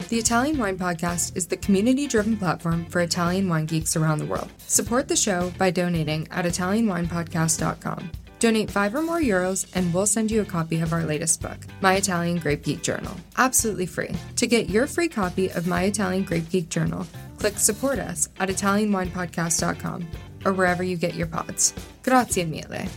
The Italian Wine Podcast is the community-driven platform for Italian wine geeks around the world. Support the show by donating at ItalianWinepodcast.com. Donate €5 or more and we'll send you a copy of our latest book, My Italian Grape Geek Journal, absolutely free. To get your free copy of My Italian Grape Geek Journal, click Support Us at ItalianWinepodcast.com or wherever you get your pods. Grazie mille.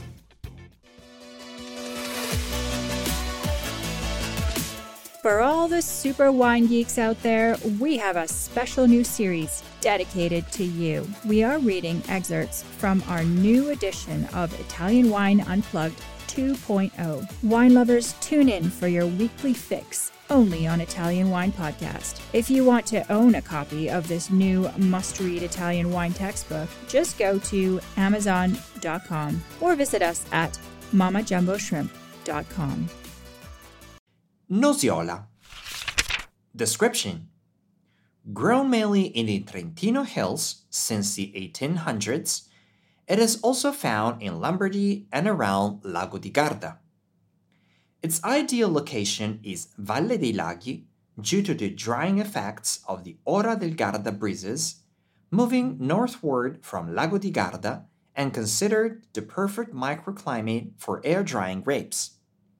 For all the super wine geeks out there, we have a special new series dedicated to you. We are reading excerpts from our new edition of Italian Wine Unplugged 2.0. Wine lovers, tune in for your weekly fix only on Italian Wine Podcast. If you want to own a copy of this new must-read Italian wine textbook, just go to Amazon.com or visit us at MamaJumboShrimp.com. Nosiola. Description: grown mainly in the Trentino hills since the 1800s, it is also found in Lombardy and around Lago di Garda. Its ideal location is Valle dei Laghi due to the drying effects of the Ora del Garda breezes, moving northward from Lago di Garda and considered the perfect microclimate for air-drying grapes.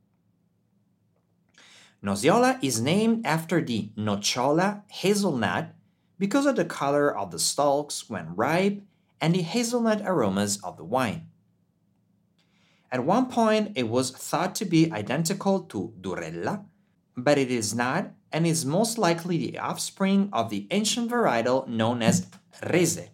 Nosiola is named after the nocciola hazelnut because of the color of the stalks when ripe and the hazelnut aromas of the wine. At one point, it was thought to be identical to Durella, but it is not and is most likely the offspring of the ancient varietal known as Rese.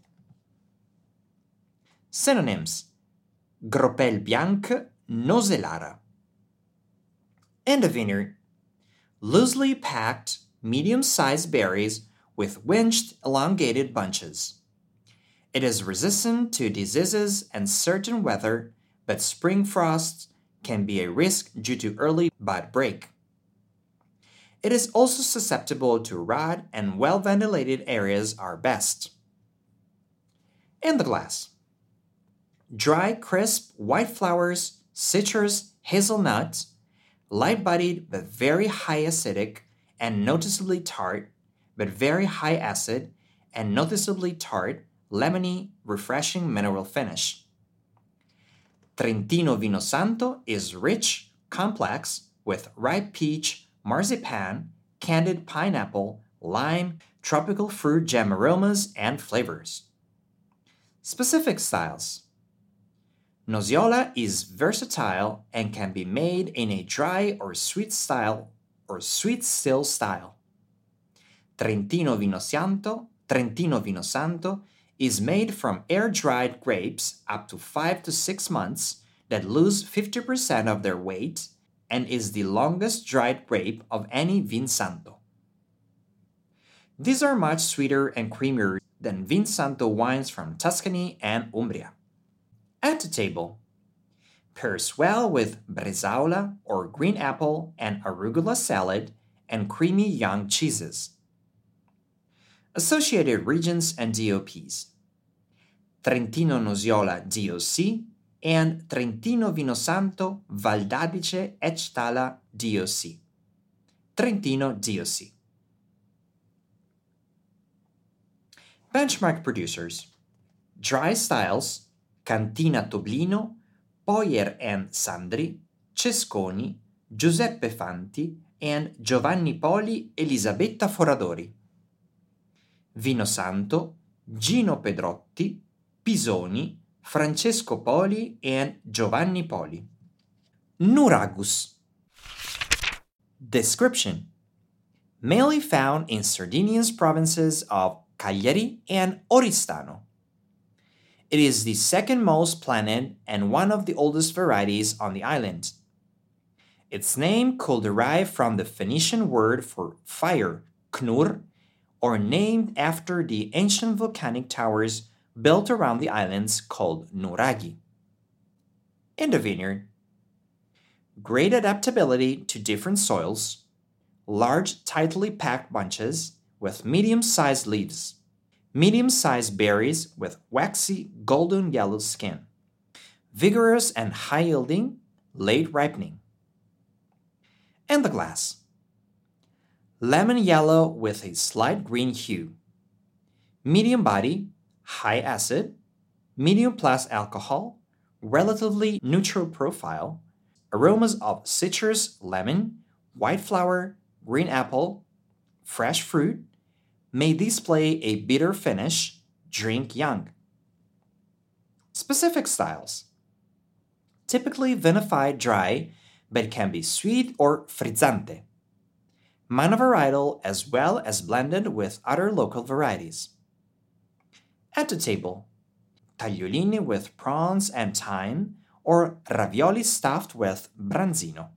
Synonyms: Gropel Bianc Nosellara. In the vineyard, loosely packed, medium-sized berries with winched, elongated bunches. It is resistant to diseases and certain weather, but spring frosts can be a risk due to early bud break. It is also susceptible to rot, and well-ventilated areas are best. In the glass: dry, crisp, white flowers, citrus, hazelnuts, light-bodied but very high acidic and noticeably tart, but very high acid and noticeably tart, lemony, refreshing mineral finish. Trentino Vino Santo is rich, complex, with ripe peach, marzipan, candied pineapple, lime, tropical fruit gem aromas, and flavors. Specific styles: Nosiola is versatile and can be made in a dry or sweet style or sweet still style. Trentino Vino Santo is made from air-dried grapes up to 5 to 6 months that lose 50% of their weight and is the longest dried grape of any Vinsanto. These are much sweeter and creamier than Vinsanto wines from Tuscany and Umbria. At the table, pairs well with bresaola or green apple and arugula salad and creamy young cheeses. Associated regions and DOPs: Trentino Nosiola DOC and Trentino Vino Santo Val d'Adige Etxtala DOC. Trentino DOC. Benchmark producers: dry styles: Cantina Toblino, Poyer and Sandri, Cesconi, Giuseppe Fanti, and Giovanni Poli Elisabetta Foradori. Vino Santo, Gino Pedrotti, Pisoni, Francesco Poli, and Giovanni Poli. Nuragus. Description: mainly found in Sardinian provinces of Cagliari and Oristano. It is the second most planted and one of the oldest varieties on the island. Its name could derive from the Phoenician word for fire, knur, or named after the ancient volcanic towers built around the islands called nuraghi. In the vineyard: great adaptability to different soils, large, tightly packed bunches with medium-sized leaves, medium-sized berries with waxy golden yellow skin, vigorous and high-yielding, late ripening. In the glass: lemon yellow with a slight green hue. Medium body, high acid, medium plus alcohol, relatively neutral profile, aromas of citrus, lemon, white flower, green apple, fresh fruit, may display a bitter finish, drink young. Specific styles. Typically vinified dry, but can be sweet or frizzante. Monovarietal as well as blended with other local varieties. At the table, tagliolini with prawns and thyme or ravioli stuffed with branzino.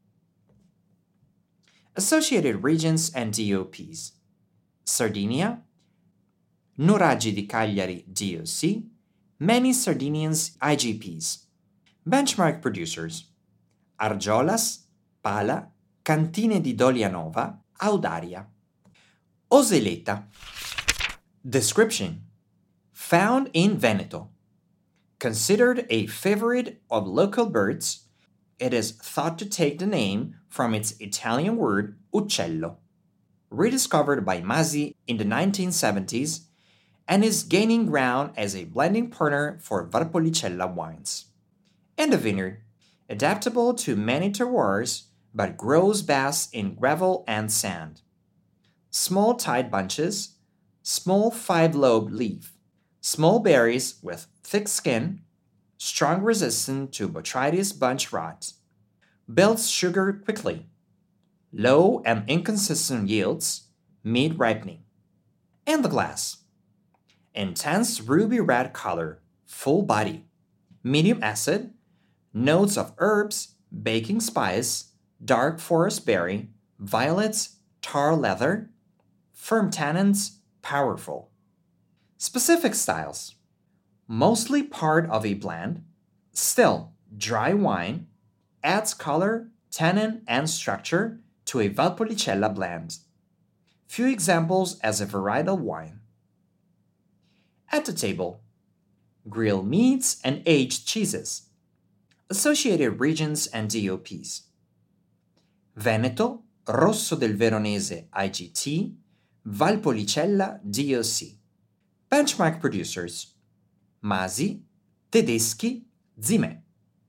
Associated regions and DOPs. Sardinia, Nuraggi di Cagliari DOC, many Sardinians IGPs. Benchmark producers: Argiolas, Pala, Cantine di Dolianova, Audaria. Oseleta. Description: found in Veneto. Considered a favorite of local birds, it is thought to take the name from its Italian word uccello. Rediscovered by Masi in the 1970s and is gaining ground as a blending partner for Valpolicella wines. And the vineyard, adaptable to many terroirs but grows best in gravel and sand. Small tight bunches, small 5-lobed leaf, small berries with thick skin, strong resistance to botrytis bunch rot, builds sugar quickly, low and inconsistent yields, mid-ripening. And the glass. Intense ruby red color, full body, medium acid, notes of herbs, baking spice, dark forest berry, violets, tar leather, firm tannins, powerful. Specific styles. Mostly part of a blend, still dry wine, adds color, tannin, and structure to a Valpolicella blend. Few examples as a varietal wine. At the table, grilled meats and aged cheeses. Associated regions and DOPs. Veneto, Rosso del Veronese IGT, Valpolicella DOC. Benchmark producers: Masi, Tedeschi, Zimè.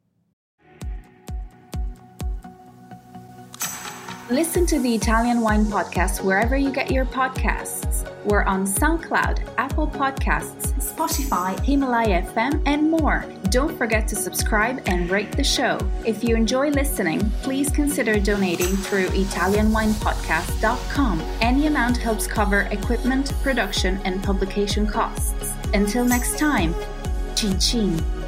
Listen to the Italian Wine Podcast wherever you get your podcasts. We're on SoundCloud, Apple Podcasts, Spotify, Himalaya FM, and more. Don't forget to subscribe and rate the show. If you enjoy listening, please consider donating through ItalianWinePodcast.com. Any amount helps cover equipment, production, and publication costs. Until next time, cin cin.